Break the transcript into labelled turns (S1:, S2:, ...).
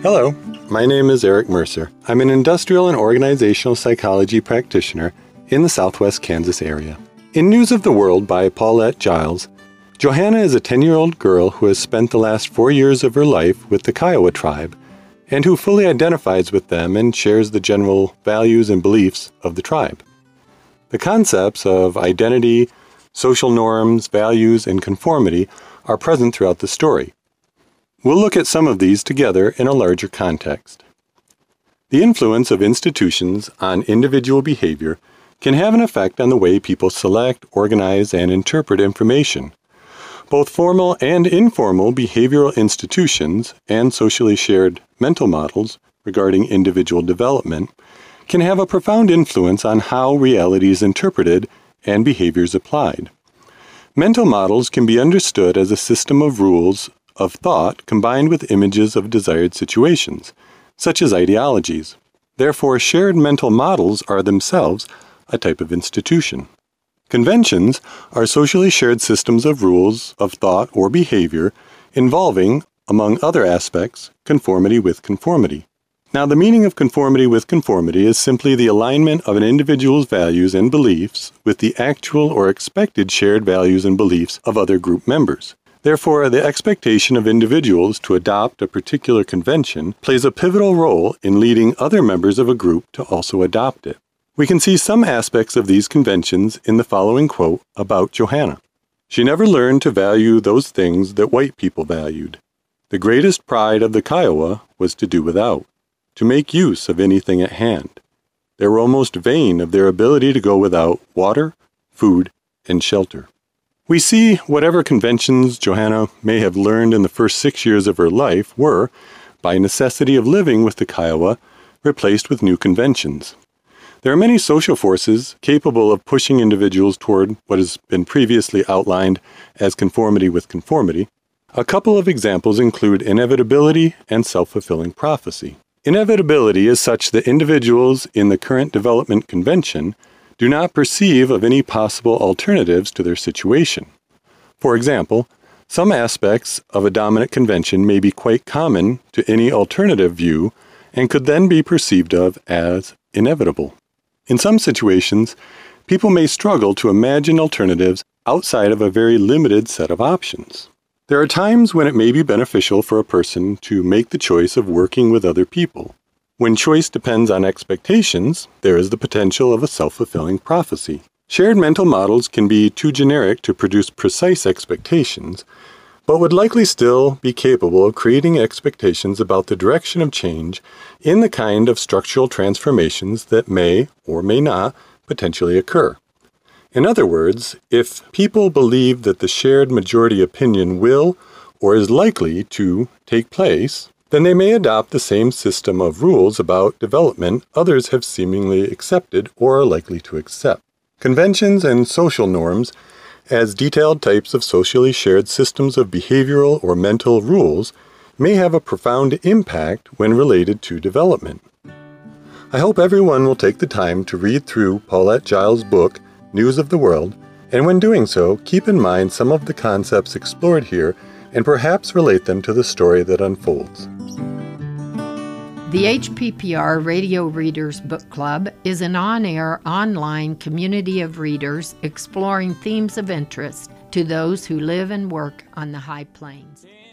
S1: Hello, my name is Eric Mercer. I'm an industrial and organizational psychology practitioner in the Southwest Kansas area. In News of the World by Paulette Giles, Johanna is a 10-year-old girl who has spent the last 4 years of her life with the Kiowa tribe and who fully identifies with them and shares the general values and beliefs of the tribe. The concepts of identity, social norms, values, and conformity are present throughout the story. We'll look at some of these together in a larger context. The influence of institutions on individual behavior can have an effect on the way people select, organize, and interpret information. Both formal and informal behavioral institutions and socially shared mental models regarding individual development can have a profound influence on how reality is interpreted and behaviors applied. Mental models can be understood as a system of rules of thought combined with images of desired situations, such as ideologies. Therefore, shared mental models are themselves a type of institution. Conventions are socially shared systems of rules of thought or behavior involving, among other aspects, conformity with conformity. Now, the meaning of conformity with conformity is simply the alignment of an individual's values and beliefs with the actual or expected shared values and beliefs of other group members. Therefore, the expectation of individuals to adopt a particular convention plays a pivotal role in leading other members of a group to also adopt it. We can see some aspects of these conventions in the following quote about Johanna. She never learned to value those things that white people valued. The greatest pride of the Kiowa was to do without, to make use of anything at hand. They were almost vain of their ability to go without water, food, and shelter. We see whatever conventions Johanna may have learned in the first 6 years of her life were, by necessity of living with the Kiowa, replaced with new conventions. There are many social forces capable of pushing individuals toward what has been previously outlined as conformity with conformity. A couple of examples include inevitability and self-fulfilling prophecy. Inevitability is such that individuals in the current development convention do not perceive of any possible alternatives to their situation. For example, some aspects of a dominant convention may be quite common to any alternative view and could then be perceived of as inevitable. In some situations, people may struggle to imagine alternatives outside of a very limited set of options. There are times when it may be beneficial for a person to make the choice of working with other people. When choice depends on expectations, there is the potential of a self-fulfilling prophecy. Shared mental models can be too generic to produce precise expectations, but would likely still be capable of creating expectations about the direction of change in the kind of structural transformations that may or may not potentially occur. In other words, if people believe that the shared majority opinion will or is likely to take place, then they may adopt the same system of rules about development others have seemingly accepted or are likely to accept. Conventions and social norms, as detailed types of socially shared systems of behavioral or mental rules, may have a profound impact when related to development. I hope everyone will take the time to read through Paulette Giles' book, News of the World, and when doing so, keep in mind some of the concepts explored here and perhaps relate them to the story that unfolds.
S2: The HPPR Radio Readers Book Club is an on-air, online community of readers exploring themes of interest to those who live and work on the High Plains.